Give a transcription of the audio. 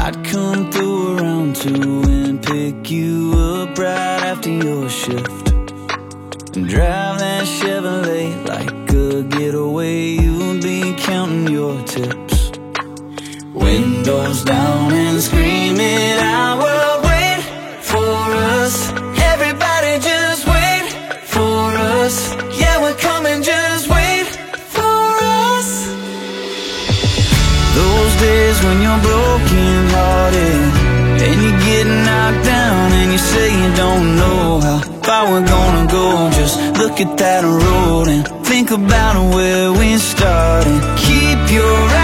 I'd come through around 2 and pick you up right after your shift, and drive that Chevrolet like a getaway. You'll be counting your tips, windows down and screaming out, well, wait for us. Everybody just wait for us. Yeah, we're coming, just wait for us. Those days when you're broken hearted and you get knocked down and you say you don't know how far we're gonna go. Just look at that road and think about where we started. Keep your eyes